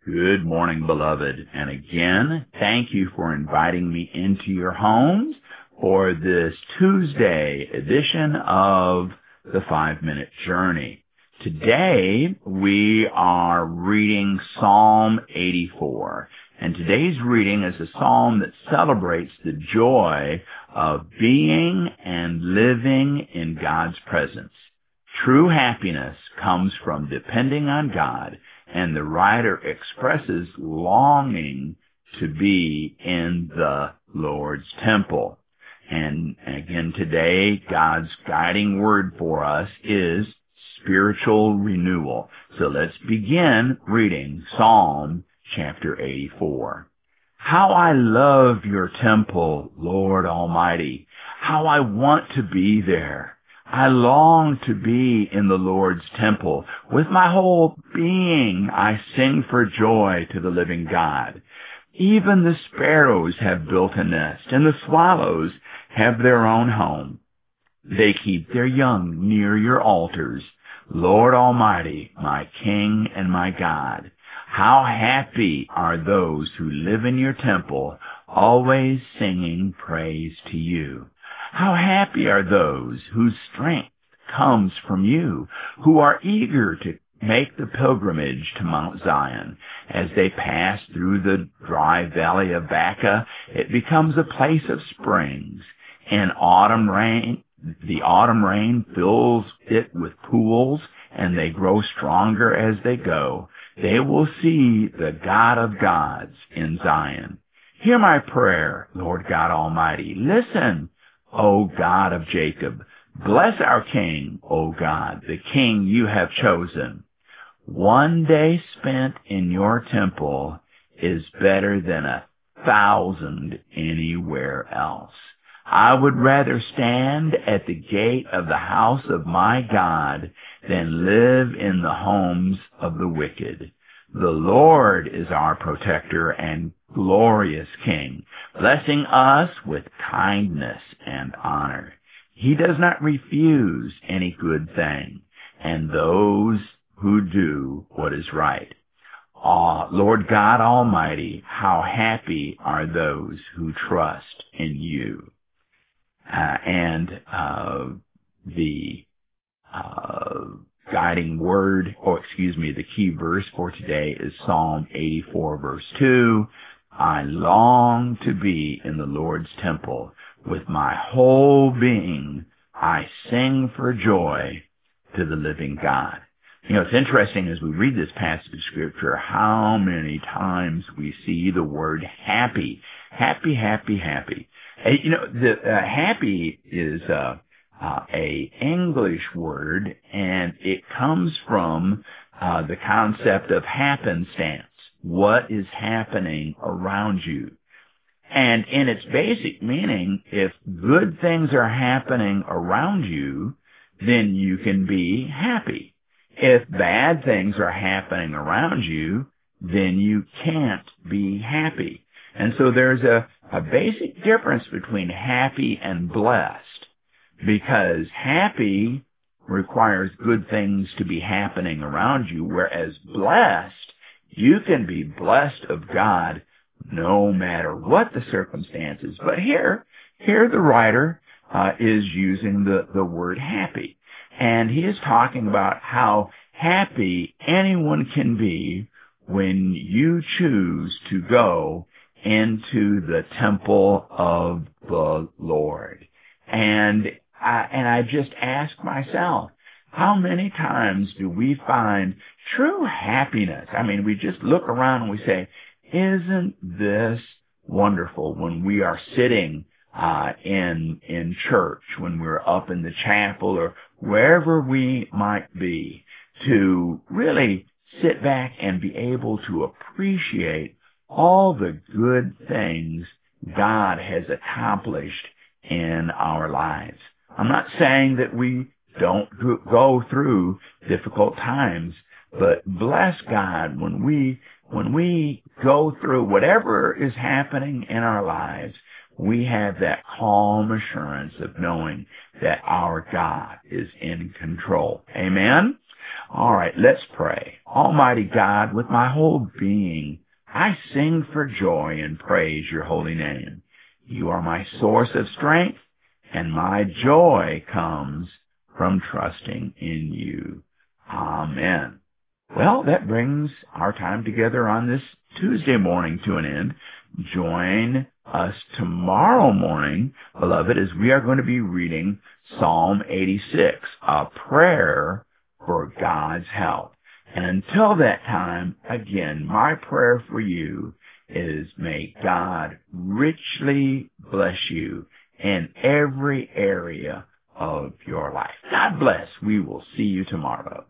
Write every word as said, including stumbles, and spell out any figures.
Good morning, beloved. And again, thank you for inviting me into your homes for this Tuesday edition of the Five-Minute Journey. Today, we are reading Psalm eighty-four. And today's reading is a psalm that celebrates the joy of being and living in God's presence. True happiness comes from depending on God, and the writer expresses longing to be in the Lord's temple. And again today, God's guiding word for us is spiritual renewal. So let's begin reading Psalm chapter eighty-four. How I love your temple, Lord Almighty. How I want to be there. I long to be in the Lord's temple. With my whole being, I sing for joy to the living God. Even the sparrows have built a nest, and the swallows have their own home. They keep their young near your altars, Lord Almighty, my King and my God. How happy are those who live in your temple, always singing praise to you. How happy are those whose strength comes from you, who are eager to make the pilgrimage to Mount Zion. As they pass through the dry valley of Baca, it becomes a place of springs. And autumn rain, the autumn rain fills it with pools, and they grow stronger as they go. They will see the God of gods in Zion. Hear my prayer, Lord God Almighty. Listen, O God of Jacob. Bless our King, O God, the King you have chosen. One day spent in your temple is better than a thousand anywhere else. I would rather stand at the gate of the house of my God than live in the homes of the wicked. The Lord is our protector and glorious King, blessing us with kindness and honor. He does not refuse any good thing, and those who do what is right. Ah, Lord God Almighty, how happy are those who trust in you. Uh, and uh, the uh, guiding word, or excuse me, the key verse for today is Psalm eighty-four, verse two. I long to be in the Lord's temple. With my whole being, I sing for joy to the living God. You know, it's interesting as we read this passage of Scripture how many times we see the word happy. Happy, happy, happy. Hey, you know, the uh, happy is uh, uh, a English word, and it comes from uh, the concept of happenstance. What is happening around you? And in its basic meaning, if good things are happening around you, then you can be happy. If bad things are happening around you, then you can't be happy. And so there's a, a basic difference between happy and blessed, because happy requires good things to be happening around you, whereas blessed, you can be blessed of God no matter what the circumstances. But here, here the writer uh, is using the, the word happy. And he is talking about how happy anyone can be when you choose to go into the temple of the Lord. And I, and I just ask myself, how many times do we find true happiness? I mean, we just look around and we say, isn't this wonderful when we are sitting uh, in in church, when we're up in the chapel or wherever we might be, to really sit back and be able to appreciate all the good things God has accomplished in our lives. I'm not saying that we don't go through difficult times, but bless God when we when we go through whatever is happening in our lives, we have that calm assurance of knowing that our God is in control. Amen? All right, let's pray. Almighty God, with my whole being, I sing for joy and praise your holy name. You are my source of strength, and my joy comes from trusting in you. Amen. Well, that brings our time together on this Tuesday morning to an end. Join us tomorrow morning, beloved, as we are going to be reading Psalm eighty-six, a prayer for God's help. And until that time, again, my prayer for you is may God richly bless you in every area of your life. God bless. We will see you tomorrow.